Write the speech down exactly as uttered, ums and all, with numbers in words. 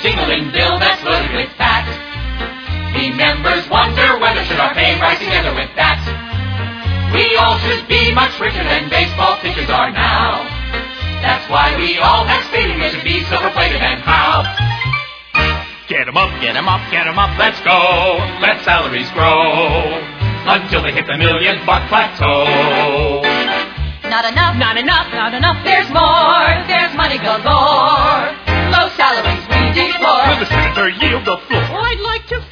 jingling bill that's loaded with fat. We members wonder whether should our pay rise together with that. We all should be much richer than baseball pitchers are now. That's why we all have stated we should be silver-plated, and how. Get 'em up, get 'em up, get 'em up, let's go. Let salaries grow until they hit the million-buck plateau. Not enough, Not enough, not enough, there's more, there's money galore. Low salaries we deplore. Will the senator yield the floor? I'd like to